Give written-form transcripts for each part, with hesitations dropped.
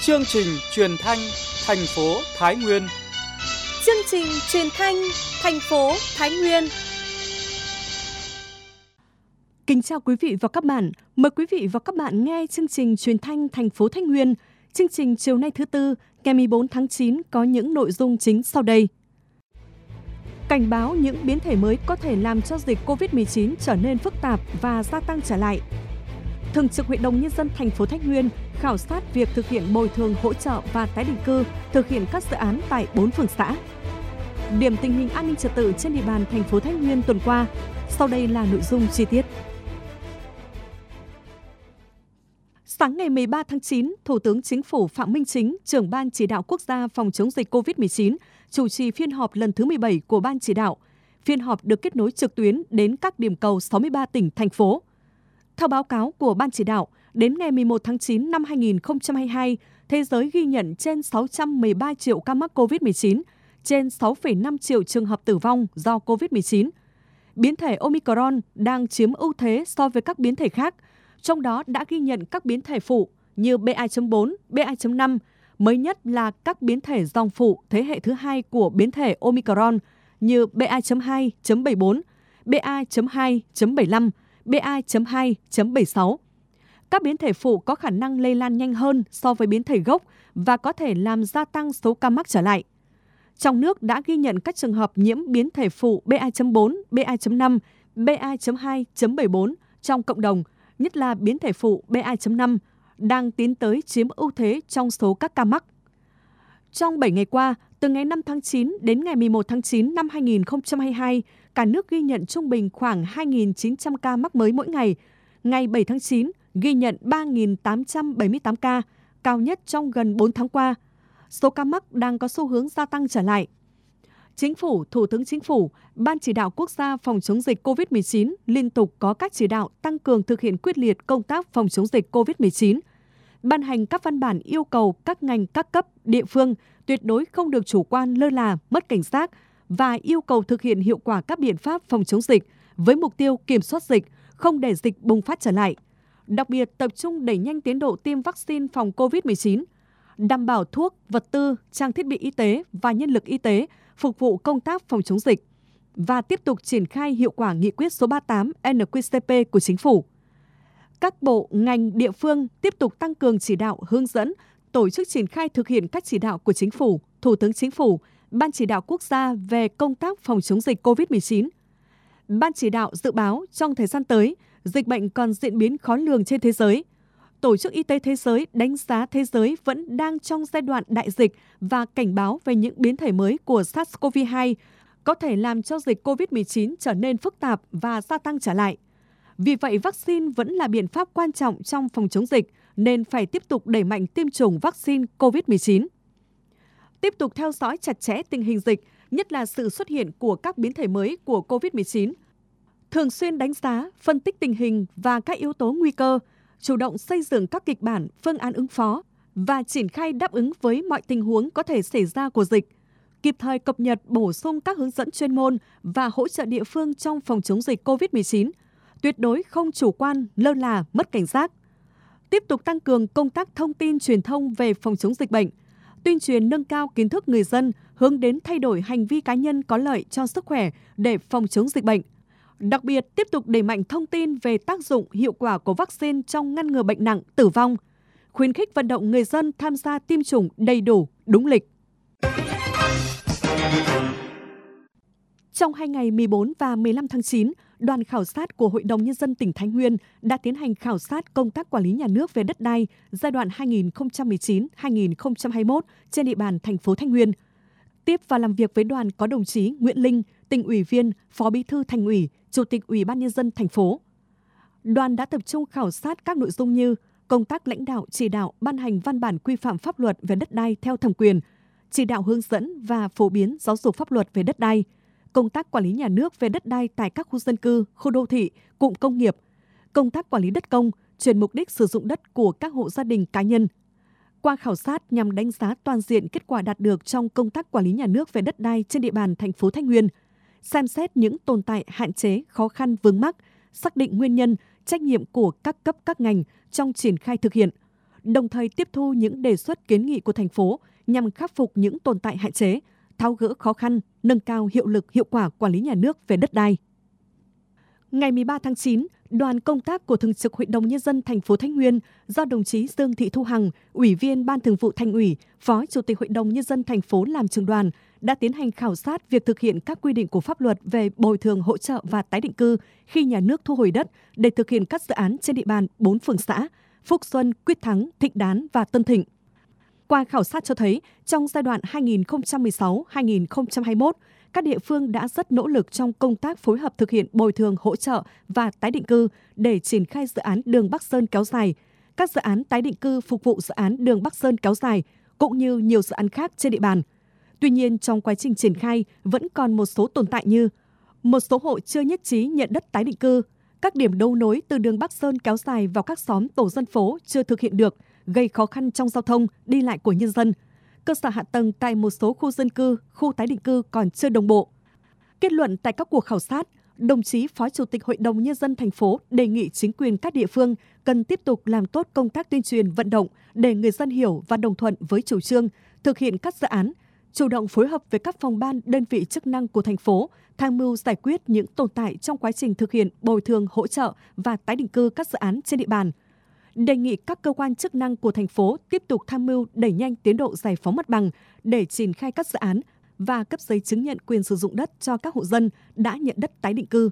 Chương trình truyền thanh thành phố Thái Nguyên. Chương trình truyền thanh thành phố Thái Nguyên. Kính chào quý vị và các bạn. Mời quý vị và các bạn nghe chương trình truyền thanh thành phố Thái Nguyên. Chương trình chiều nay thứ Tư, ngày 14 tháng 9 có những nội dung chính sau đây. Cảnh báo những biến thể mới có thể làm cho dịch COVID-19 trở nên phức tạp và gia tăng trở lại. Thường trực Hội đồng Nhân dân thành phố Thái Nguyên khảo sát việc thực hiện bồi thường hỗ trợ và tái định cư, thực hiện các dự án tại 4 phường xã. Điểm tình hình an ninh trật tự trên địa bàn thành phố Thái Nguyên tuần qua. Sau đây là nội dung chi tiết. Sáng ngày 13 tháng 9, Thủ tướng Chính phủ Phạm Minh Chính, trưởng Ban Chỉ đạo Quốc gia phòng chống dịch COVID-19, chủ trì phiên họp lần thứ 17 của Ban Chỉ đạo. Phiên họp được kết nối trực tuyến đến các điểm cầu 63 tỉnh, thành phố. Theo báo cáo của Ban Chỉ đạo, đến ngày 11 tháng 9 năm 2022, thế giới ghi nhận trên 613 triệu ca mắc COVID-19, trên 6,5 triệu trường hợp tử vong do COVID-19. Biến thể Omicron đang chiếm ưu thế so với các biến thể khác, trong đó đã ghi nhận các biến thể phụ như BA.4, BA.5, mới nhất là các biến thể dòng phụ thế hệ thứ hai của biến thể Omicron như BA.2.74, BA.2.75, BA.2.76. Các biến thể phụ có khả năng lây lan nhanh hơn so với biến thể gốc và có thể làm gia tăng số ca mắc trở lại. Trong nước đã ghi nhận các trường hợp nhiễm biến thể phụ BA.4, BA.5, BA.2.74 trong cộng đồng, nhất là biến thể phụ BA.5, đang tiến tới chiếm ưu thế trong số các ca mắc. Trong 7 ngày qua, từ ngày 5 tháng 9 đến ngày 11 tháng 9 năm 2022, cả nước ghi nhận trung bình khoảng 2.900 ca mắc mới mỗi ngày. Ngày 7 tháng 9, ghi nhận 3.878 ca, cao nhất trong gần 4 tháng qua. Số ca mắc đang có xu hướng gia tăng trở lại. Chính phủ, Thủ tướng Chính phủ, Ban Chỉ đạo Quốc gia phòng chống dịch COVID-19 liên tục có các chỉ đạo tăng cường thực hiện quyết liệt công tác phòng chống dịch COVID-19, ban hành các văn bản yêu cầu các ngành các cấp, địa phương tuyệt đối không được chủ quan lơ là, mất cảnh giác và yêu cầu thực hiện hiệu quả các biện pháp phòng chống dịch với mục tiêu kiểm soát dịch, không để dịch bùng phát trở lại. Đặc biệt tập trung đẩy nhanh tiến độ tiêm vaccine phòng COVID-19, đảm bảo thuốc, vật tư, trang thiết bị y tế và nhân lực y tế phục vụ công tác phòng chống dịch và tiếp tục triển khai hiệu quả nghị quyết số 38 NQCP của Chính phủ. Các bộ, ngành, địa phương tiếp tục tăng cường chỉ đạo, hướng dẫn, tổ chức triển khai thực hiện các chỉ đạo của Chính phủ, Thủ tướng Chính phủ, Ban Chỉ đạo Quốc gia về công tác phòng chống dịch COVID-19. Ban Chỉ đạo dự báo trong thời gian tới, dịch bệnh còn diễn biến khó lường trên thế giới. Tổ chức Y tế Thế giới đánh giá thế giới vẫn đang trong giai đoạn đại dịch và cảnh báo về những biến thể mới của SARS-CoV-2 có thể làm cho dịch COVID-19 trở nên phức tạp và gia tăng trở lại. Vì vậy, vaccine vẫn là biện pháp quan trọng trong phòng chống dịch, nên phải tiếp tục đẩy mạnh tiêm chủng vaccine COVID-19. Tiếp tục theo dõi chặt chẽ tình hình dịch, nhất là sự xuất hiện của các biến thể mới của COVID-19. Thường xuyên đánh giá, phân tích tình hình và các yếu tố nguy cơ, chủ động xây dựng các kịch bản, phương án ứng phó và triển khai đáp ứng với mọi tình huống có thể xảy ra của dịch, kịp thời cập nhật bổ sung các hướng dẫn chuyên môn và hỗ trợ địa phương trong phòng chống dịch COVID-19, tuyệt đối không chủ quan, lơ là, mất cảnh giác. Tiếp tục tăng cường công tác thông tin truyền thông về phòng chống dịch bệnh, tuyên truyền nâng cao kiến thức người dân hướng đến thay đổi hành vi cá nhân có lợi cho sức khỏe để phòng chống dịch bệnh. Đặc biệt, tiếp tục đẩy mạnh thông tin về tác dụng hiệu quả của vaccine trong ngăn ngừa bệnh nặng, tử vong, khuyến khích vận động người dân tham gia tiêm chủng đầy đủ, đúng lịch. Trong 2 ngày 14 và 15 tháng 9, đoàn khảo sát của Hội đồng Nhân dân tỉnh Thái Nguyên đã tiến hành khảo sát công tác quản lý nhà nước về đất đai giai đoạn 2019-2021 trên địa bàn thành phố Thái Nguyên. Tiếp và làm việc với đoàn có đồng chí Nguyễn Linh, Tỉnh ủy viên, Phó Bí thư Thành ủy, Chủ tịch Ủy ban Nhân dân thành phố. Đoàn đã tập trung khảo sát các nội dung như công tác lãnh đạo, chỉ đạo, ban hành văn bản quy phạm pháp luật về đất đai theo thẩm quyền, chỉ đạo hướng dẫn và phổ biến giáo dục pháp luật về đất đai, công tác quản lý nhà nước về đất đai tại các khu dân cư, khu đô thị, cụm công nghiệp, công tác quản lý đất công, chuyển mục đích sử dụng đất của các hộ gia đình cá nhân. Qua khảo sát nhằm đánh giá toàn diện kết quả đạt được trong công tác quản lý nhà nước về đất đai trên địa bàn thành phố Thái Nguyên, xem xét những tồn tại, hạn chế, khó khăn vướng mắc, xác định nguyên nhân, trách nhiệm của các cấp các ngành trong triển khai thực hiện, đồng thời tiếp thu những đề xuất kiến nghị của thành phố nhằm khắc phục những tồn tại hạn chế, tháo gỡ khó khăn, nâng cao hiệu lực hiệu quả quản lý nhà nước về đất đai. Ngày 13 tháng 9, đoàn công tác của Thường trực Hội đồng Nhân dân thành phố Thái Nguyên do đồng chí Dương Thị Thu Hằng, Ủy viên Ban Thường vụ Thành ủy, Phó Chủ tịch Hội đồng Nhân dân thành phố làm trưởng đoàn, đã tiến hành khảo sát việc thực hiện các quy định của pháp luật về bồi thường hỗ trợ và tái định cư khi nhà nước thu hồi đất để thực hiện các dự án trên địa bàn 4 phường xã Phúc Xuân, Quyết Thắng, Thịnh Đán và Tân Thịnh. Qua khảo sát cho thấy, trong giai đoạn 2016-2021, các địa phương đã rất nỗ lực trong công tác phối hợp thực hiện bồi thường hỗ trợ và tái định cư để triển khai dự án đường Bắc Sơn kéo dài, các dự án tái định cư phục vụ dự án đường Bắc Sơn kéo dài, cũng như nhiều dự án khác trên địa bàn. Tuy nhiên, trong quá trình triển khai vẫn còn một số tồn tại như một số hộ chưa nhất trí nhận đất tái định cư, các điểm đấu nối từ đường Bắc Sơn kéo dài vào các xóm tổ dân phố chưa thực hiện được, gây khó khăn trong giao thông, đi lại của nhân dân. Cơ sở hạ tầng tại một số khu dân cư, khu tái định cư còn chưa đồng bộ. Kết luận tại các cuộc khảo sát, đồng chí Phó Chủ tịch Hội đồng Nhân dân thành phố đề nghị chính quyền các địa phương cần tiếp tục làm tốt công tác tuyên truyền vận động để người dân hiểu và đồng thuận với chủ trương, thực hiện các dự án, chủ động phối hợp với các phòng ban, đơn vị chức năng của thành phố, tham mưu giải quyết những tồn tại trong quá trình thực hiện bồi thường hỗ trợ và tái định cư các dự án trên địa bàn. Đề nghị các cơ quan chức năng của thành phố tiếp tục tham mưu đẩy nhanh tiến độ giải phóng mặt bằng để triển khai các dự án và cấp giấy chứng nhận quyền sử dụng đất cho các hộ dân đã nhận đất tái định cư.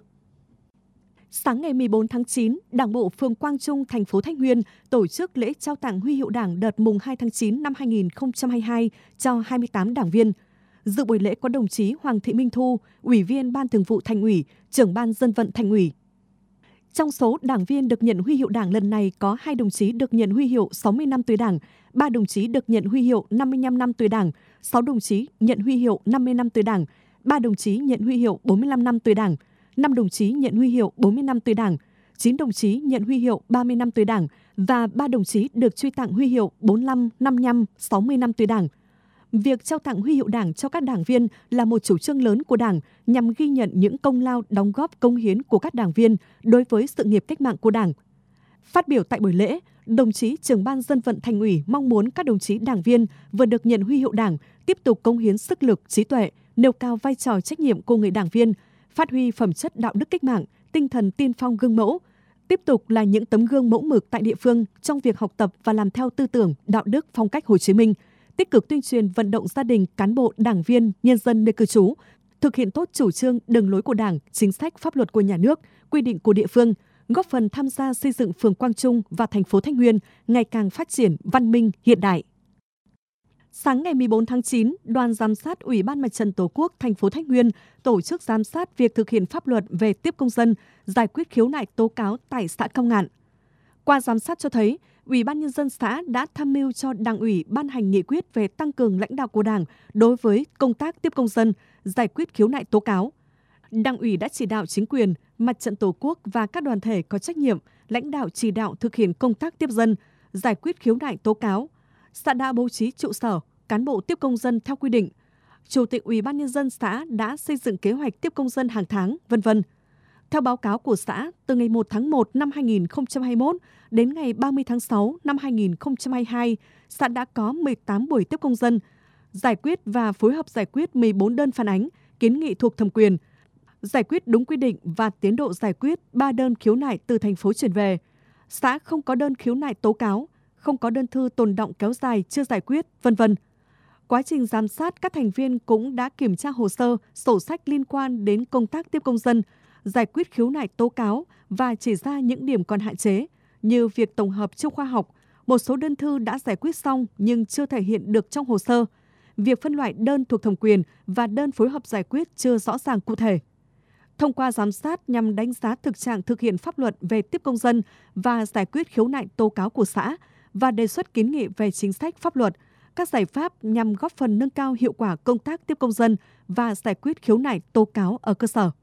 Sáng ngày 14 tháng 9, Đảng bộ phường Quang Trung, thành phố Thái Nguyên tổ chức lễ trao tặng huy hiệu Đảng đợt mùng 2 tháng 9 năm 2022 cho 28 đảng viên. Dự buổi lễ có đồng chí Hoàng Thị Minh Thu, Ủy viên Ban Thường vụ Thành ủy, Trưởng ban Dân vận Thành ủy. Trong số đảng viên được nhận huy hiệu Đảng lần này có 2 đồng chí được nhận huy hiệu 60 năm tuổi Đảng, 3 đồng chí được nhận huy hiệu 55 năm tuổi Đảng, 6 đồng chí nhận huy hiệu 50 năm tuổi Đảng, 3 đồng chí nhận huy hiệu 45 năm tuổi Đảng, 5 đồng chí nhận huy hiệu 40 năm tuổi Đảng, 9 đồng chí nhận huy hiệu 30 năm tuổi Đảng và 3 đồng chí được truy tặng huy hiệu 45, 55, 60 năm tuổi Đảng. Việc trao tặng huy hiệu Đảng cho các đảng viên là một chủ trương lớn của Đảng nhằm ghi nhận những công lao đóng góp cống hiến của các đảng viên đối với sự nghiệp cách mạng của Đảng. Phát biểu tại buổi lễ, đồng chí Trưởng ban Dân vận Thành ủy mong muốn các đồng chí đảng viên vừa được nhận huy hiệu Đảng tiếp tục cống hiến sức lực, trí tuệ, nêu cao vai trò trách nhiệm của người đảng viên, phát huy phẩm chất đạo đức cách mạng, tinh thần tiên phong gương mẫu, tiếp tục là những tấm gương mẫu mực tại địa phương trong việc học tập và làm theo tư tưởng, đạo đức, phong cách Hồ Chí Minh, tích cực tuyên truyền vận động gia đình, cán bộ, đảng viên, nhân dân nơi cư trú, thực hiện tốt chủ trương, đường lối của Đảng, chính sách, pháp luật của nhà nước, quy định của địa phương, góp phần tham gia xây dựng phường Quang Trung và thành phố Thái Nguyên ngày càng phát triển, văn minh, hiện đại. Sáng ngày 14 tháng 9, đoàn giám sát Ủy ban Mặt trận Tổ quốc thành phố Thái Nguyên tổ chức giám sát việc thực hiện pháp luật về tiếp công dân, giải quyết khiếu nại tố cáo tại xã Cao Ngạn. Qua giám sát cho thấy, Ủy ban Nhân dân xã đã tham mưu cho Đảng ủy ban hành nghị quyết về tăng cường lãnh đạo của Đảng đối với công tác tiếp công dân, giải quyết khiếu nại tố cáo. Đảng ủy đã chỉ đạo chính quyền, Mặt trận Tổ quốc và các đoàn thể có trách nhiệm lãnh đạo chỉ đạo thực hiện công tác tiếp dân, giải quyết khiếu nại tố cáo. Xã đã bố trí trụ sở, cán bộ tiếp công dân theo quy định. Chủ tịch Ủy ban Nhân dân xã đã xây dựng kế hoạch tiếp công dân hàng tháng, v.v. Theo báo cáo của xã, từ ngày 1 tháng 1 năm 2021 đến ngày 30 tháng 6 năm 2022, xã đã có 18 buổi tiếp công dân, giải quyết và phối hợp giải quyết 14 đơn phản ánh, kiến nghị thuộc thẩm quyền, giải quyết đúng quy định và tiến độ giải quyết 3 đơn khiếu nại từ thành phố chuyển về. Xã không có đơn khiếu nại tố cáo, không có đơn thư tồn đọng kéo dài chưa giải quyết, v.v. Quá trình giám sát, các thành viên cũng đã kiểm tra hồ sơ, sổ sách liên quan đến công tác tiếp công dân, giải quyết khiếu nại tố cáo và chỉ ra những điểm còn hạn chế, như việc tổng hợp chưa khoa học, một số đơn thư đã giải quyết xong nhưng chưa thể hiện được trong hồ sơ, việc phân loại đơn thuộc thẩm quyền và đơn phối hợp giải quyết chưa rõ ràng cụ thể. Thông qua giám sát nhằm đánh giá thực trạng thực hiện pháp luật về tiếp công dân và giải quyết khiếu nại tố cáo của xã và đề xuất kiến nghị về chính sách pháp luật, các giải pháp nhằm góp phần nâng cao hiệu quả công tác tiếp công dân và giải quyết khiếu nại tố cáo ở cơ sở.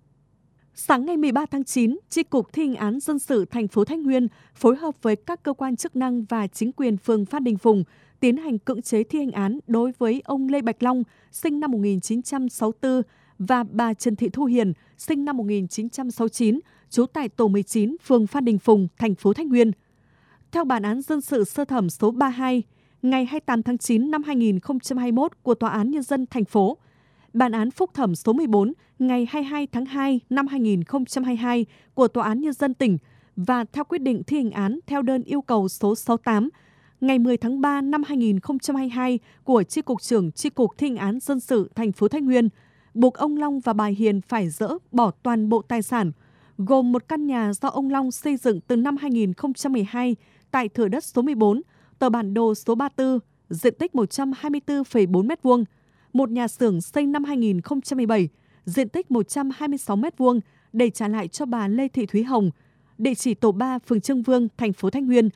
Sáng ngày 13 tháng 9, Chi cục Thi hành án dân sự thành phố Thái Nguyên phối hợp với các cơ quan chức năng và chính quyền phường Phan Đình Phùng tiến hành cưỡng chế thi hành án đối với ông Lê Bạch Long, sinh năm 1964, và bà Trần Thị Thu Hiền, sinh năm 1969, trú tại tổ 19, phường Phan Đình Phùng, thành phố Thái Nguyên. Theo bản án dân sự sơ thẩm số 32 ngày 28 tháng 9 năm 2021 của Tòa án Nhân dân thành phố, bản án phúc thẩm số 14 ngày 22 tháng 2 năm 2022 của Tòa án Nhân dân tỉnh và theo quyết định thi hành án theo đơn yêu cầu số 68 ngày 10 tháng 3 năm 2022 của Chi cục trưởng Chi cục thi hành án dân sự thành phố Thái Nguyên, buộc ông Long và bà Hiền phải dỡ bỏ toàn bộ tài sản, gồm một căn nhà do ông Long xây dựng từ năm 2012 tại thửa đất số 14, tờ bản đồ số 34, diện tích 124,4 m2, một nhà xưởng xây năm 2017, diện tích 126 m2 để trả lại cho bà Lê Thị Thúy Hồng, địa chỉ tổ 3 phường Trương Vương, thành phố Thái Nguyên,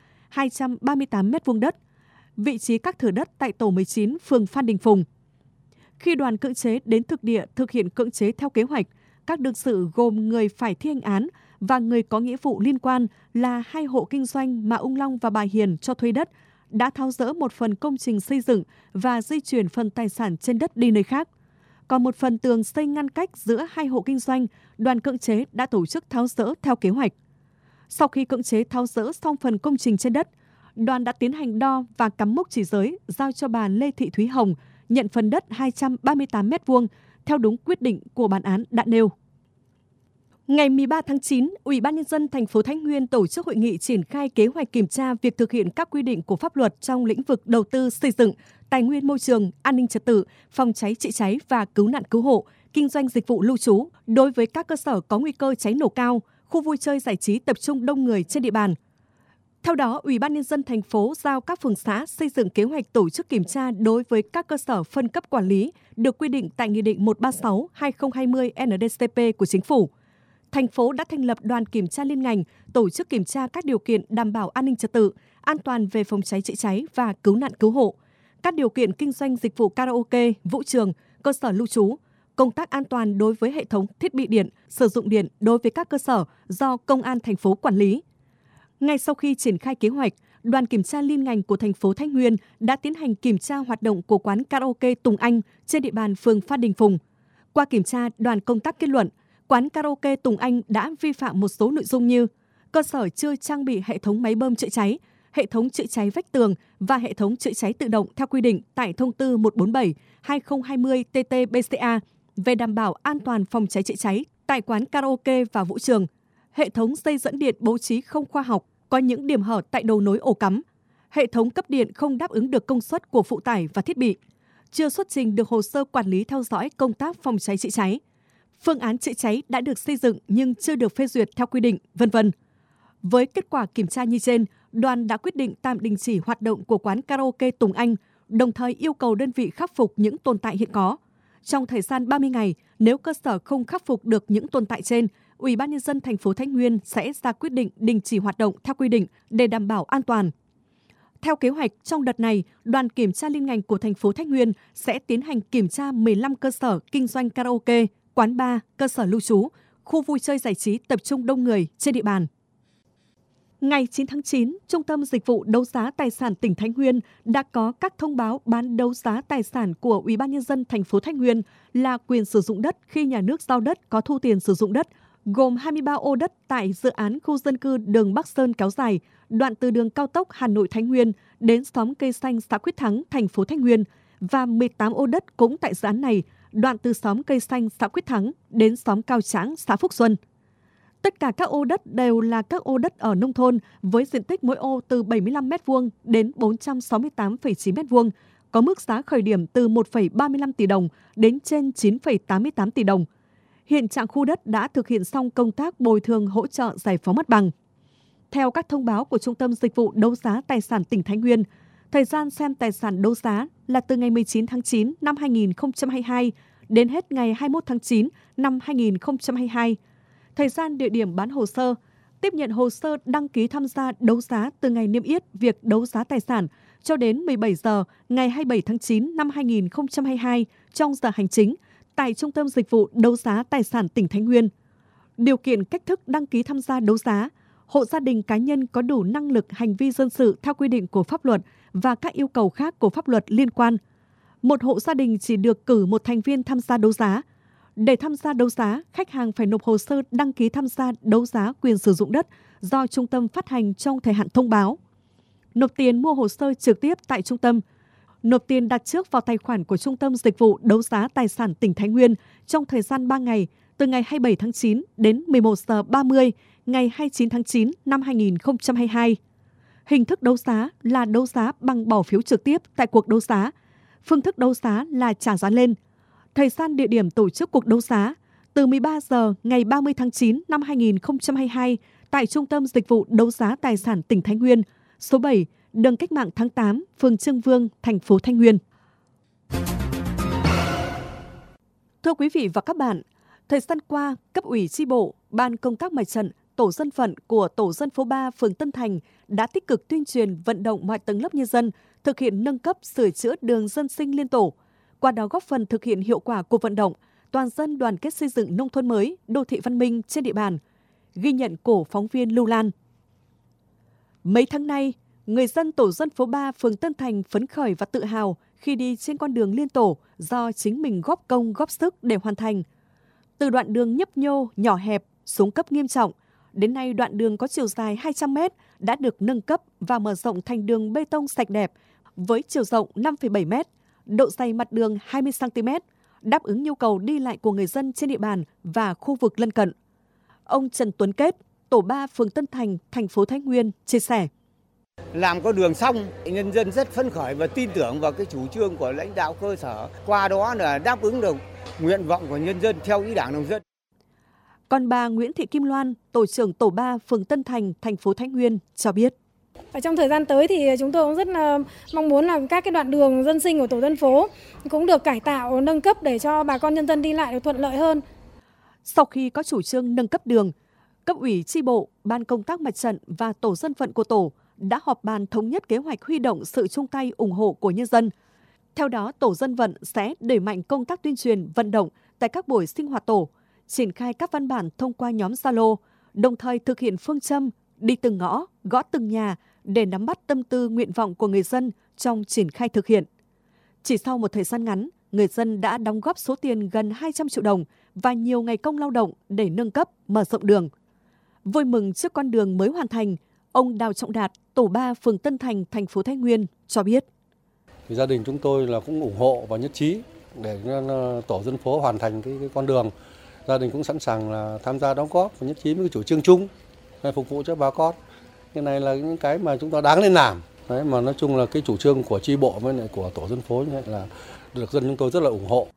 238 m2 đất, vị trí các thửa đất tại tổ 19 phường Phan Đình Phùng. Khi đoàn cưỡng chế đến thực địa thực hiện cưỡng chế theo kế hoạch, các đương sự gồm người phải thi hành án và người có nghĩa vụ liên quan là 2 hộ kinh doanh mà ông Long và bà Hiền cho thuê đất đã tháo dỡ một phần công trình xây dựng và di chuyển phần tài sản trên đất đi nơi khác. Còn một phần tường xây ngăn cách giữa 2 hộ kinh doanh, đoàn cưỡng chế đã tổ chức tháo dỡ theo kế hoạch. Sau khi cưỡng chế tháo dỡ xong phần công trình trên đất, đoàn đã tiến hành đo và cắm mốc chỉ giới giao cho bà Lê Thị Thúy Hồng nhận phần đất 238 m2 theo đúng quyết định của bản án đã nêu. Ngày 13 tháng 9, Ủy ban Nhân dân thành phố Thái Nguyên tổ chức hội nghị triển khai kế hoạch kiểm tra việc thực hiện các quy định của pháp luật trong lĩnh vực đầu tư xây dựng, tài nguyên môi trường, an ninh trật tự, phòng cháy chữa cháy và cứu nạn cứu hộ, kinh doanh dịch vụ lưu trú đối với các cơ sở có nguy cơ cháy nổ cao, khu vui chơi giải trí tập trung đông người trên địa bàn. Theo đó, Ủy ban Nhân dân thành phố giao các phường xã xây dựng kế hoạch tổ chức kiểm tra đối với các cơ sở phân cấp quản lý được quy định tại Nghị định 136/2020 NDCP của Chính phủ. Thành phố đã thành lập đoàn kiểm tra liên ngành, tổ chức kiểm tra các điều kiện đảm bảo an ninh trật tự, an toàn về phòng cháy chữa cháy và cứu nạn cứu hộ, các điều kiện kinh doanh dịch vụ karaoke, vũ trường, cơ sở lưu trú, công tác an toàn đối với hệ thống thiết bị điện, sử dụng điện đối với các cơ sở do Công an thành phố quản lý. Ngay sau khi triển khai kế hoạch, đoàn kiểm tra liên ngành của thành phố Thái Nguyên đã tiến hành kiểm tra hoạt động của quán karaoke Tùng Anh trên địa bàn phường Phan Đình Phùng. Qua kiểm tra, đoàn công tác kết luận, quán karaoke Tùng Anh đã vi phạm một số nội dung như cơ sở chưa trang bị hệ thống máy bơm chữa cháy, hệ thống chữa cháy vách tường và hệ thống chữa cháy tự động theo quy định tại Thông tư 147/2020/TT-BCA về đảm bảo an toàn phòng cháy chữa cháy tại quán karaoke và vũ trường. Hệ thống dây dẫn điện bố trí không khoa học, có những điểm hở tại đầu nối ổ cắm. Hệ thống cấp điện không đáp ứng được công suất của phụ tải và thiết bị. Chưa xuất trình được hồ sơ quản lý theo dõi công tác phòng cháy chữa cháy. Phương án chữa cháy đã được xây dựng nhưng chưa được phê duyệt theo quy định, v.v. Với kết quả kiểm tra như trên, đoàn đã quyết định tạm đình chỉ hoạt động của quán karaoke Tùng Anh, đồng thời yêu cầu đơn vị khắc phục những tồn tại hiện có. Trong thời gian 30 ngày, nếu cơ sở không khắc phục được những tồn tại trên, Ủy ban Nhân dân thành phố Thái Nguyên sẽ ra quyết định đình chỉ hoạt động theo quy định để đảm bảo an toàn. Theo kế hoạch, trong đợt này, đoàn kiểm tra liên ngành của thành phố Thái Nguyên sẽ tiến hành kiểm tra 15 cơ sở kinh doanh karaoke, quán bar, cơ sở lưu trú, khu vui chơi giải trí tập trung đông người trên địa bàn. Ngày 9 tháng 9, Trung tâm Dịch vụ Đấu giá Tài sản tỉnh Thái Nguyên đã có các thông báo bán đấu giá tài sản của Ủy ban Nhân dân thành phố Thái Nguyên là quyền sử dụng đất khi nhà nước giao đất có thu tiền sử dụng đất, gồm 23 ô đất tại dự án khu dân cư đường Bắc Sơn kéo dài, đoạn từ đường cao tốc Hà Nội Thái Nguyên đến xóm Cây Xanh xã Quyết Thắng, thành phố Thái Nguyên và 18 ô đất cũng tại dự án này, đoạn từ xóm Cây Xanh xã Quyết Thắng đến xóm Cao Tráng xã Phúc Xuân. Tất cả các ô đất đều là các ô đất ở nông thôn với diện tích mỗi ô từ 75 m2 đến 468,9 m2, có mức giá khởi điểm từ 1,35 tỷ đồng đến trên 9,88 tỷ đồng. Hiện trạng khu đất đã thực hiện xong công tác bồi thường hỗ trợ giải phóng mặt bằng. Theo các thông báo của Trung tâm Dịch vụ Đấu giá Tài sản tỉnh Thái Nguyên, thời gian xem tài sản đấu giá là từ ngày 19 tháng 9 năm 2022 đến hết ngày 21 tháng 9 năm 2022. Thời gian địa điểm bán hồ sơ, tiếp nhận hồ sơ đăng ký tham gia đấu giá từ ngày niêm yết việc đấu giá tài sản cho đến 17 giờ ngày 27 tháng 9 năm 2022 trong giờ hành chính tại Trung tâm Dịch vụ Đấu giá Tài sản tỉnh Thái Nguyên. Điều kiện cách thức đăng ký tham gia đấu giá, hộ gia đình cá nhân có đủ năng lực hành vi dân sự theo quy định của pháp luật và các yêu cầu khác của pháp luật liên quan. Một hộ gia đình chỉ được cử một thành viên tham gia đấu giá. Để tham gia đấu giá, khách hàng phải nộp hồ sơ đăng ký tham gia đấu giá quyền sử dụng đất do trung tâm phát hành trong thời hạn thông báo. nộp tiền mua hồ sơ trực tiếp tại trung tâm, nộp tiền đặt trước vào tài khoản của Trung tâm Dịch vụ Đấu giá Tài sản tỉnh Thái Nguyên trong thời gian 3 ngày, từ ngày 27 tháng 9 đến 11 giờ 30 ngày 29 tháng 9 năm 2022. Hình thức đấu giá là đấu giá bằng bỏ phiếu trực tiếp tại cuộc đấu giá. Phương thức đấu giá là trả giá lên. Thời gian địa điểm tổ chức cuộc đấu giá từ 13 giờ ngày 30 tháng 9 năm 2022 tại Trung tâm Dịch vụ Đấu giá Tài sản tỉnh Thái Nguyên, số 7, đường Cách mạng tháng 8, phường Trương Vương, thành phố Thái Nguyên. Thưa quý vị và các bạn, thời gian qua, cấp ủy chi bộ, ban công tác mặt trận, tổ dân vận của tổ dân phố 3 phường Tân Thành đã tích cực tuyên truyền vận động mọi tầng lớp nhân dân thực hiện nâng cấp sửa chữa đường dân sinh liên tổ, qua đó góp phần thực hiện hiệu quả cuộc vận động toàn dân đoàn kết xây dựng nông thôn mới, đô thị văn minh trên địa bàn. Ghi nhận của phóng viên Lưu Lan. Mấy tháng nay, người dân tổ dân phố 3 phường Tân Thành phấn khởi và tự hào khi đi trên con đường liên tổ do chính mình góp công góp sức để hoàn thành. Từ đoạn đường nhấp nhô, nhỏ hẹp, xuống cấp nghiêm trọng, đến nay đoạn đường có chiều dài 200 m đã được nâng cấp và mở rộng thành đường bê tông sạch đẹp với chiều rộng 5,7 m, độ dày mặt đường 20 cm, đáp ứng nhu cầu đi lại của người dân trên địa bàn và khu vực lân cận. Ông Trần Tuấn Kết, tổ 3 phường Tân Thành, thành phố Thái Nguyên chia sẻ. Làm có đường xong, nhân dân rất phấn khởi và tin tưởng vào cái chủ trương của lãnh đạo cơ sở. Qua đó là đáp ứng được nguyện vọng của nhân dân theo ý Đảng, lòng dân. Còn bà Nguyễn Thị Kim Loan, tổ trưởng tổ 3 phường Tân Thành, thành phố Thái Nguyên cho biết. Và trong thời gian tới thì chúng tôi cũng rất là mong muốn là các cái đoạn đường dân sinh của tổ dân phố cũng được cải tạo, nâng cấp để cho bà con nhân dân đi lại được thuận lợi hơn. Sau khi có chủ trương nâng cấp đường, cấp ủy chi bộ, ban công tác mặt trận và tổ dân vận của tổ đã họp bàn thống nhất kế hoạch huy động sự chung tay ủng hộ của nhân dân. Theo đó, tổ dân vận sẽ đẩy mạnh công tác tuyên truyền, vận động tại các buổi sinh hoạt tổ, triển khai các văn bản thông qua nhóm Zalo, đồng thời thực hiện phương châm đi từng ngõ, gõ từng nhà để nắm bắt tâm tư nguyện vọng của người dân trong triển khai thực hiện. Chỉ sau một thời gian ngắn, người dân đã đóng góp số tiền gần 200 triệu đồng và nhiều ngày công lao động để nâng cấp, mở rộng đường. Vui mừng trước con đường mới hoàn thành, ông Đào Trọng Đạt, tổ 3 phường Tân Thành, thành phố Thái Nguyên cho biết. Thì gia đình chúng tôi là cũng ủng hộ và nhất trí để tổ dân phố hoàn thành cái con đường. Gia đình cũng sẵn sàng là tham gia đóng góp và nhất trí với cái chủ trương chung để phục vụ cho bà con. Cái này là những cái mà chúng ta đáng lên làm. Đấy, mà nói chung là cái chủ trương của chi bộ với lại của tổ dân phố như vậy là được dân chúng tôi rất là ủng hộ.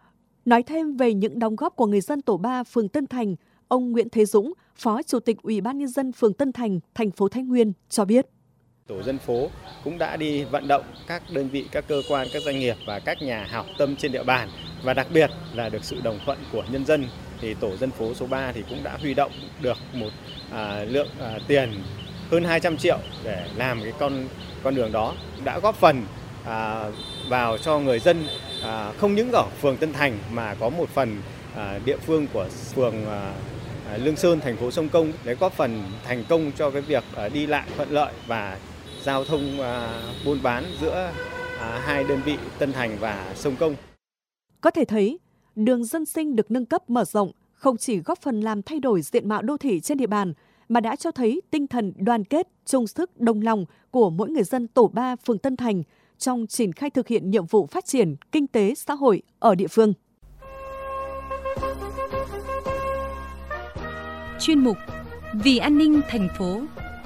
Nói thêm về những đóng góp của người dân tổ 3 phường Tân Thành, ông Nguyễn Thế Dũng, Phó Chủ tịch Ủy ban Nhân dân phường Tân Thành, thành phố Thái Nguyên cho biết. Tổ dân phố cũng đã đi vận động các đơn vị, các cơ quan, các doanh nghiệp và các nhà hảo tâm trên địa bàn, và đặc biệt là được sự đồng thuận của nhân dân. Thì tổ dân phố số 3 thì cũng đã huy động được một lượng tiền hơn 200 triệu để làm cái con đường đó, đã góp phần vào cho người dân không những ở phường Tân Thành mà có một phần địa phương của phường Lương Sơn, thành phố Sông Công để góp phần thành công cho cái việc đi lại thuận lợi và giao thông buôn bán giữa hai đơn vị Tân Thành và Sông Công. Có thể thấy, đường dân sinh được nâng cấp mở rộng không chỉ góp phần làm thay đổi diện mạo đô thị trên địa bàn, mà đã cho thấy tinh thần đoàn kết, chung sức, đồng lòng của mỗi người dân tổ 3 phường Tân Thành trong triển khai thực hiện nhiệm vụ phát triển kinh tế xã hội ở địa phương. Chuyên mục Vì an ninh thành phố.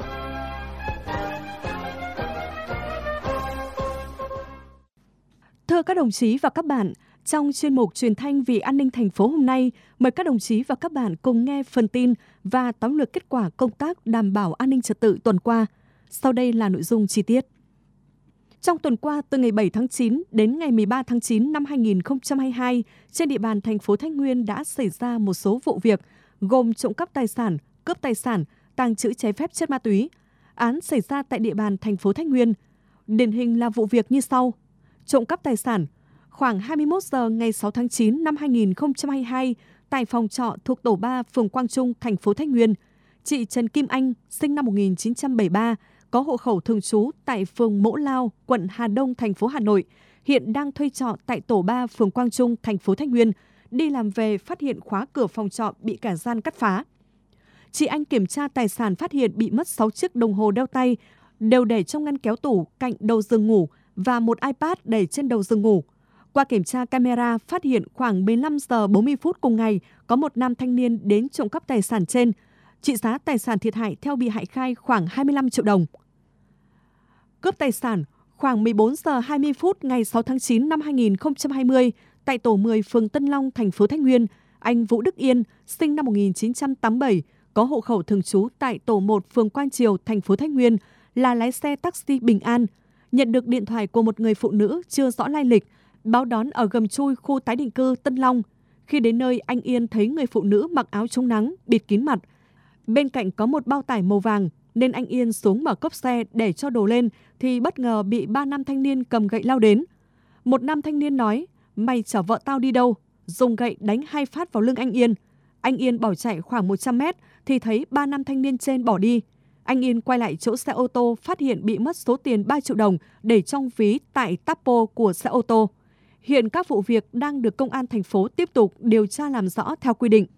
Thưa các đồng chí và các bạn, trong chuyên mục Truyền thanh Vì an ninh thành phố hôm nay, mời các đồng chí và các bạn cùng nghe phần tin và tóm lược kết quả công tác đảm bảo an ninh trật tự tuần qua. Sau đây là nội dung chi tiết. Trong tuần qua, từ ngày 7 tháng 9 đến ngày 13 tháng 9 năm 2022, trên địa bàn thành phố Thái Nguyên đã xảy ra một số vụ việc gồm trộm cắp tài sản, cướp tài sản, tàng trữ trái phép chất ma túy. Án xảy ra tại địa bàn thành phố Thái Nguyên. Điển hình là vụ việc như sau. Trộm cắp tài sản. Khoảng 21 giờ ngày 6 tháng 9 năm 2022, tại phòng trọ thuộc tổ 3 phường Quang Trung, thành phố Thái Nguyên, chị Trần Kim Anh, sinh năm 1973, có hộ khẩu thường trú tại phường Mỗ Lao, quận Hà Đông, thành phố Hà Nội, hiện đang thuê trọ tại tổ 3 phường Quang Trung, thành phố Thái Nguyên, đi làm về phát hiện khóa cửa phòng trọ bị kẻ gian cắt phá. Chị Anh kiểm tra tài sản phát hiện bị mất 6 chiếc đồng hồ đeo tay đều để trong ngăn kéo tủ cạnh đầu giường ngủ và một iPad để trên đầu giường ngủ. Qua kiểm tra camera, phát hiện khoảng 15 giờ 40 phút cùng ngày, có một nam thanh niên đến trộm cắp tài sản trên. Trị giá tài sản thiệt hại theo bị hại khai khoảng 25 triệu đồng. Cướp tài sản khoảng 14 giờ 20 phút ngày 6 tháng 9 năm 2020, tại tổ 10 phường Tân Long, thành phố Thái Nguyên, anh Vũ Đức Yên, sinh năm 1987, có hộ khẩu thường trú tại tổ 1 phường Quang Triều, thành phố Thái Nguyên, là lái xe taxi Bình An, nhận được điện thoại của một người phụ nữ chưa rõ lai lịch, báo đón ở Gầm Chui, khu tái định cư Tân Long. Khi đến nơi, anh Yên thấy người phụ nữ mặc áo chống nắng, bịt kín mặt. Bên cạnh có một bao tải màu vàng, nên anh Yên xuống mở cốp xe để cho đồ lên, thì bất ngờ bị 3 nam thanh niên cầm gậy lao đến. Một nam thanh niên nói, mày chở vợ tao đi đâu? Dùng gậy đánh 2 phát vào lưng anh Yên. Anh Yên bỏ chạy khoảng 100 mét, thì thấy 3 nam thanh niên trên bỏ đi. Anh Yên quay lại chỗ xe ô tô, phát hiện bị mất số tiền 3 triệu đồng để trong ví tại tapo của xe ô tô. Hiện các vụ việc đang được công an thành phố tiếp tục điều tra làm rõ theo quy định.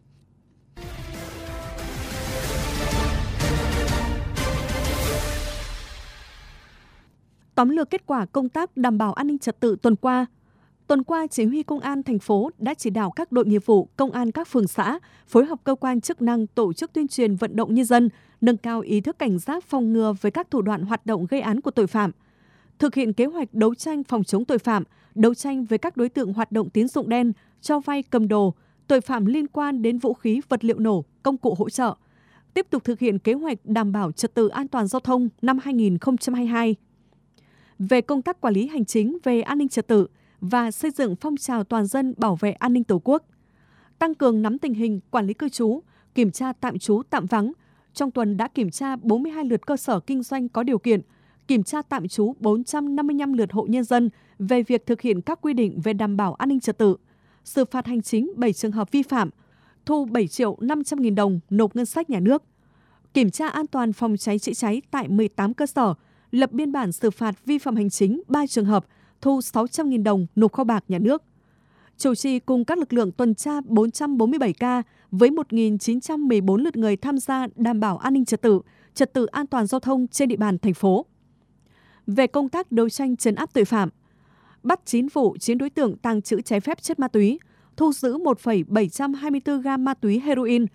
Tóm lược kết quả công tác đảm bảo an ninh trật tự tuần qua. Tuần qua, Chỉ huy Công an thành phố đã chỉ đạo các đội nghiệp vụ, công an các phường xã phối hợp cơ quan chức năng tổ chức tuyên truyền vận động nhân dân, nâng cao ý thức cảnh giác phòng ngừa với các thủ đoạn hoạt động gây án của tội phạm. Thực hiện kế hoạch đấu tranh phòng chống tội phạm, đấu tranh với các đối tượng hoạt động tín dụng đen, cho vay cầm đồ, tội phạm liên quan đến vũ khí, vật liệu nổ, công cụ hỗ trợ. Tiếp tục thực hiện kế hoạch đảm bảo trật tự an toàn giao thông năm 2022. Về công tác quản lý hành chính về an ninh trật tự và xây dựng phong trào toàn dân bảo vệ an ninh Tổ quốc. Tăng cường nắm tình hình quản lý cư trú, kiểm tra tạm trú tạm vắng. Trong tuần đã kiểm tra 42 lượt cơ sở kinh doanh có điều kiện, kiểm tra tạm trú 455 lượt hộ nhân dân về việc thực hiện các quy định về đảm bảo an ninh trật tự, xử phạt hành chính 7 trường hợp vi phạm, thu 7 triệu 500 nghìn đồng nộp ngân sách nhà nước. Kiểm tra an toàn phòng cháy chữa cháy tại 18 cơ sở, lập biên bản xử phạt vi phạm hành chính 3 trường hợp, thu 600.000 đồng nộp kho bạc nhà nước. Chủ trì cùng các lực lượng tuần tra 447 ca với 1.914 lượt người tham gia đảm bảo an ninh trật tự an toàn giao thông trên địa bàn thành phố. Về công tác đấu tranh trấn áp tội phạm, bắt 9 vụ 9 đối tượng tàng trữ trái phép chất ma túy, thu giữ 1,724 gam ma túy heroin,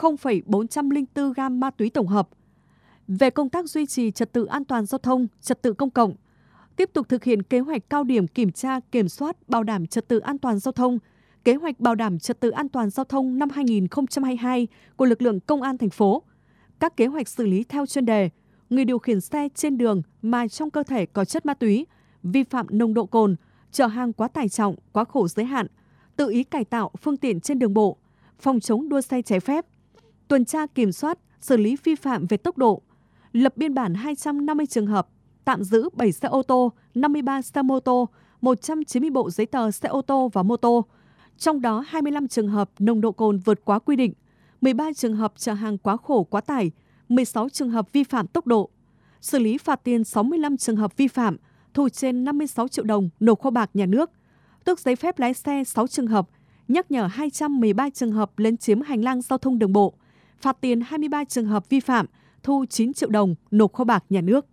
0,404 gam ma túy tổng hợp. Về công tác duy trì trật tự an toàn giao thông, trật tự công cộng, tiếp tục thực hiện kế hoạch cao điểm kiểm tra, kiểm soát, bảo đảm trật tự an toàn giao thông, kế hoạch bảo đảm trật tự an toàn giao thông năm 2022 của lực lượng công an thành phố, các kế hoạch xử lý theo chuyên đề, người điều khiển xe trên đường mà trong cơ thể có chất ma túy, vi phạm nồng độ cồn, chở hàng quá tải trọng, quá khổ giới hạn, tự ý cải tạo phương tiện trên đường bộ, phòng chống đua xe trái phép, tuần tra kiểm soát, xử lý vi phạm về tốc độ, lập biên bản 250 trường hợp, tạm giữ 7 xe ô tô, 53 xe mô tô, 190 bộ giấy tờ xe ô tô và mô tô, trong đó 25 trường hợp nồng độ cồn vượt quá quy định, 13 trường hợp chở hàng quá khổ quá tải, 16 trường hợp vi phạm tốc độ, xử lý phạt tiền 65 trường hợp vi phạm, thu trên 56 triệu đồng nộp kho bạc nhà nước, tước giấy phép lái xe 6 trường hợp, nhắc nhở 213 trường hợp lấn chiếm hành lang giao thông đường bộ, phạt tiền 23 trường hợp vi phạm, thu 9 triệu đồng nộp kho bạc nhà nước.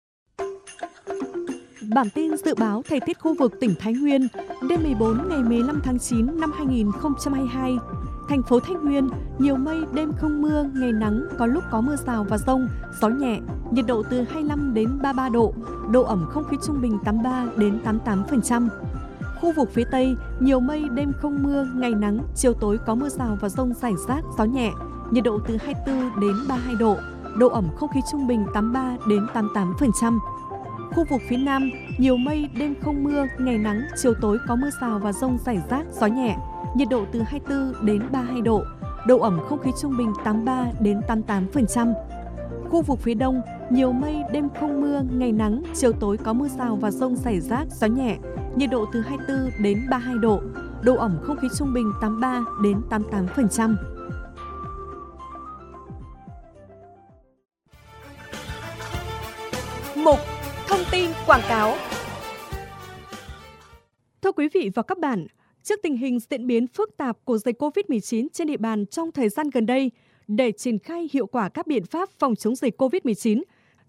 Bản tin dự báo thời tiết khu vực tỉnh Thái Nguyên đêm 14 ngày 15 tháng 9 năm 2022. Thành phố Thái Nguyên, nhiều mây, đêm không mưa, ngày nắng, có lúc có mưa rào và dông, gió nhẹ, nhiệt độ từ 25 đến 33 độ, độ ẩm không khí trung bình 83 đến 88%. Khu vực phía Tây, nhiều mây, đêm không mưa, ngày nắng, chiều tối có mưa rào và dông rải rác, gió nhẹ, nhiệt độ từ 24 đến 32 độ, độ ẩm không khí trung bình 83 đến 88%. Khu vực phía Nam, nhiều mây, đêm không mưa, ngày nắng, chiều tối có mưa rào và dông rải rác, gió nhẹ, nhiệt độ từ 24 đến 32 độ, độ ẩm không khí trung bình 83 đến 88%. Khu vực phía Đông, nhiều mây, đêm không mưa, ngày nắng, chiều tối có mưa rào và dông rải rác, gió nhẹ, nhiệt độ từ 24 đến 32 độ, độ ẩm không khí trung bình 83 đến 88%. Mục Thông tin quảng cáo. Thưa quý vị và các bạn, trước tình hình diễn biến phức tạp của dịch COVID-19 trên địa bàn trong thời gian gần đây, để triển khai hiệu quả các biện pháp phòng chống dịch COVID-19,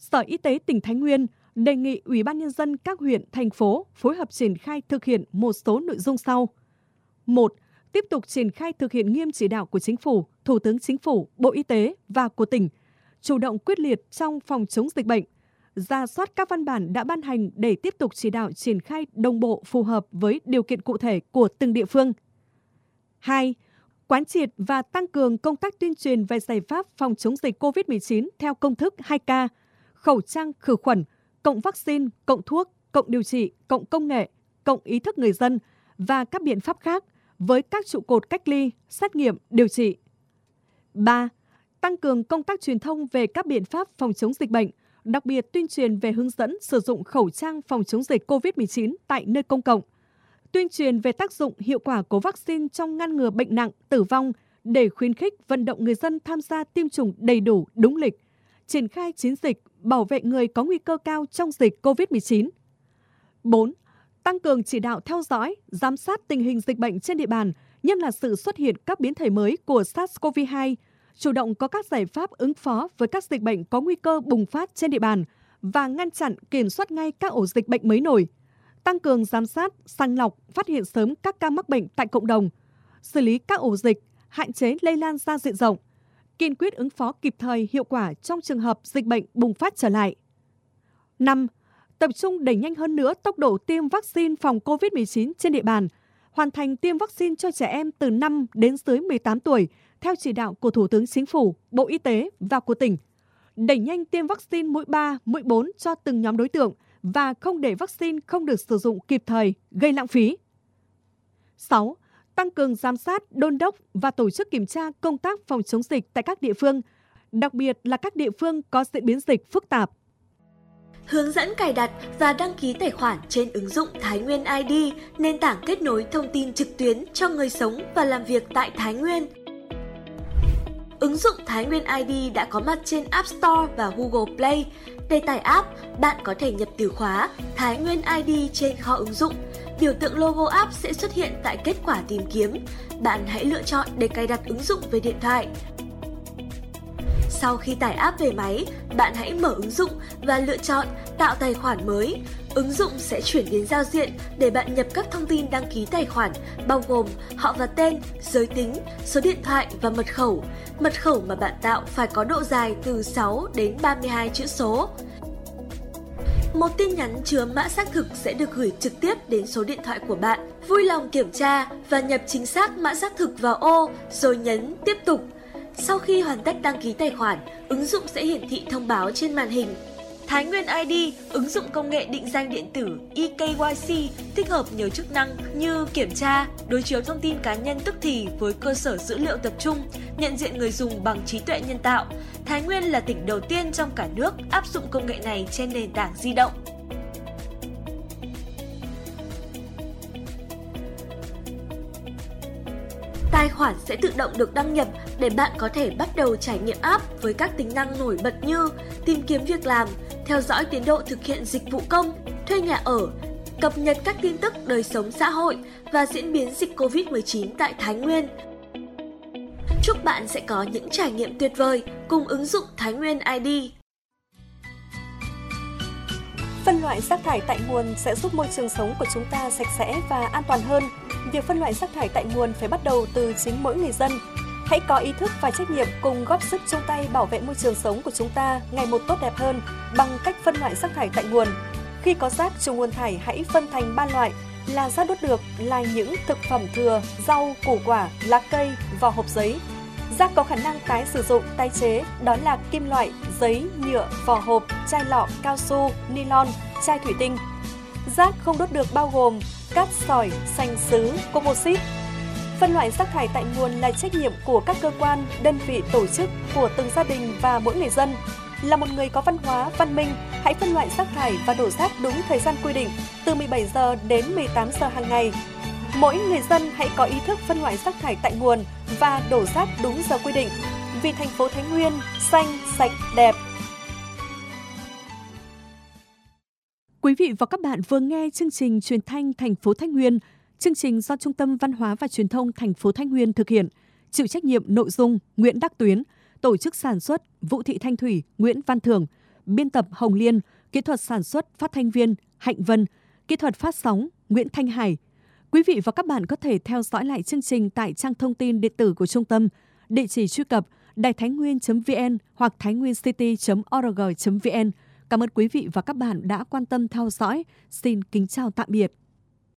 Sở Y tế tỉnh Thái Nguyên đề nghị Ủy ban Nhân dân các huyện, thành phố phối hợp triển khai thực hiện một số nội dung sau. 1. Tiếp tục triển khai thực hiện nghiêm chỉ đạo của Chính phủ, Thủ tướng Chính phủ, Bộ Y tế và của tỉnh, chủ động quyết liệt trong phòng chống dịch bệnh, rà soát các văn bản đã ban hành để tiếp tục chỉ đạo triển khai đồng bộ phù hợp với điều kiện cụ thể của từng địa phương. 2. Quán triệt và tăng cường công tác tuyên truyền về giải pháp phòng chống dịch COVID-19 theo công thức 2K, khẩu trang khử khuẩn, cộng vaccine, cộng thuốc, cộng điều trị, cộng công nghệ, cộng ý thức người dân và các biện pháp khác với các trụ cột cách ly, xét nghiệm, điều trị. 3. Tăng cường công tác truyền thông về các biện pháp phòng chống dịch bệnh, đặc biệt tuyên truyền về hướng dẫn sử dụng khẩu trang phòng chống dịch COVID-19 tại nơi công cộng, tuyên truyền về tác dụng hiệu quả của vaccine trong ngăn ngừa bệnh nặng, tử vong để khuyến khích vận động người dân tham gia tiêm chủng đầy đủ, đúng lịch, triển khai chiến dịch bảo vệ người có nguy cơ cao trong dịch COVID-19. 4. Tăng cường chỉ đạo theo dõi, giám sát tình hình dịch bệnh trên địa bàn, nhất là sự xuất hiện các biến thể mới của SARS-CoV-2, chủ động có các giải pháp ứng phó với các dịch bệnh có nguy cơ bùng phát trên địa bàn và ngăn chặn kiểm soát ngay các ổ dịch bệnh mới nổi, tăng cường giám sát, sàng lọc, phát hiện sớm các ca mắc bệnh tại cộng đồng, xử lý các ổ dịch, hạn chế lây lan ra diện rộng, kiên quyết ứng phó kịp thời hiệu quả trong trường hợp dịch bệnh bùng phát trở lại. 5. Tập trung đẩy nhanh hơn nữa tốc độ tiêm vaccine phòng COVID-19 trên địa bàn, hoàn thành tiêm vaccine cho trẻ em từ 5 đến dưới 18 tuổi theo chỉ đạo của Thủ tướng Chính phủ, Bộ Y tế và của tỉnh. Đẩy nhanh tiêm vaccine mũi 3, mũi 4 cho từng nhóm đối tượng và không để vaccine không được sử dụng kịp thời, gây lãng phí. 6. Tăng cường giám sát, đôn đốc và tổ chức kiểm tra công tác phòng chống dịch tại các địa phương, đặc biệt là các địa phương có diễn biến dịch phức tạp. Hướng dẫn cài đặt và đăng ký tài khoản trên ứng dụng Thái Nguyên ID, nền tảng kết nối thông tin trực tuyến cho người sống và làm việc tại Thái Nguyên. Ứng dụng Thái Nguyên ID đã có mặt trên App Store và Google Play. Để tải app, bạn có thể nhập từ khóa Thái Nguyên ID trên kho ứng dụng. Biểu tượng logo app sẽ xuất hiện tại kết quả tìm kiếm. Bạn hãy lựa chọn để cài đặt ứng dụng về điện thoại. Sau khi tải app về máy, bạn hãy mở ứng dụng và lựa chọn tạo tài khoản mới. Ứng dụng sẽ chuyển đến giao diện để bạn nhập các thông tin đăng ký tài khoản, bao gồm họ và tên, giới tính, số điện thoại và mật khẩu. Mật khẩu mà bạn tạo phải có độ dài từ 6 đến 32 chữ số. Một tin nhắn chứa mã xác thực sẽ được gửi trực tiếp đến số điện thoại của bạn. Vui lòng kiểm tra và nhập chính xác mã xác thực vào ô, rồi nhấn tiếp tục. Sau khi hoàn tất đăng ký tài khoản, ứng dụng sẽ hiển thị thông báo trên màn hình. Thái Nguyên ID, ứng dụng công nghệ định danh điện tử eKYC, tích hợp nhiều chức năng như kiểm tra, đối chiếu thông tin cá nhân tức thì với cơ sở dữ liệu tập trung, nhận diện người dùng bằng trí tuệ nhân tạo. Thái Nguyên là tỉnh đầu tiên trong cả nước áp dụng công nghệ này trên nền tảng di động. Tài khoản sẽ tự động được đăng nhập để bạn có thể bắt đầu trải nghiệm app với các tính năng nổi bật như tìm kiếm việc làm, theo dõi tiến độ thực hiện dịch vụ công, thuê nhà ở, cập nhật các tin tức đời sống xã hội và diễn biến dịch Covid-19 tại Thái Nguyên. Chúc bạn sẽ có những trải nghiệm tuyệt vời cùng ứng dụng Thái Nguyên ID. Phân loại rác thải tại nguồn sẽ giúp môi trường sống của chúng ta sạch sẽ và an toàn hơn. Việc phân loại rác thải tại nguồn phải bắt đầu từ chính mỗi người dân. Hãy có ý thức và trách nhiệm cùng góp sức chung tay bảo vệ môi trường sống của chúng ta ngày một tốt đẹp hơn bằng cách phân loại rác thải tại nguồn. Khi có rác trùng nguồn thải hãy phân thành 3 loại là rác đốt được là những thực phẩm thừa, rau, củ quả, lá cây, vỏ hộp giấy. Rác có khả năng tái sử dụng, tái chế đó là kim loại, giấy, nhựa, vỏ hộp, chai lọ, cao su, nylon, chai thủy tinh. Rác không đốt được bao gồm cát sỏi, sành sứ, composite. Phân loại rác thải tại nguồn là trách nhiệm của các cơ quan, đơn vị, tổ chức, của từng gia đình và mỗi người dân. Là một người có văn hóa, văn minh, hãy phân loại rác thải và đổ rác đúng thời gian quy định, từ 17 giờ đến 18 giờ hàng ngày. Mỗi người dân hãy có ý thức phân loại rác thải tại nguồn và đổ rác đúng giờ quy định. Vì thành phố Thái Nguyên xanh, sạch, đẹp. Quý vị và các bạn vừa nghe chương trình truyền thanh thành phố Thái Nguyên. Chương trình do Trung tâm Văn hóa và Truyền thông thành phố Thái Nguyên thực hiện. Chịu trách nhiệm nội dung Nguyễn Đắc Tuyến, tổ chức sản xuất Vũ Thị Thanh Thủy, Nguyễn Văn Thường, biên tập Hồng Liên, kỹ thuật sản xuất phát thanh viên Hạnh Vân, kỹ thuật phát sóng Nguyễn Thanh Hải. Quý vị và các bạn có thể theo dõi lại chương trình tại trang thông tin điện tử của trung tâm, địa chỉ truy cập đàitháinhnguyên.vn hoặc thainhguyencity.org.vn. Cảm ơn quý vị và các bạn đã quan tâm theo dõi. Xin kính chào tạm biệt.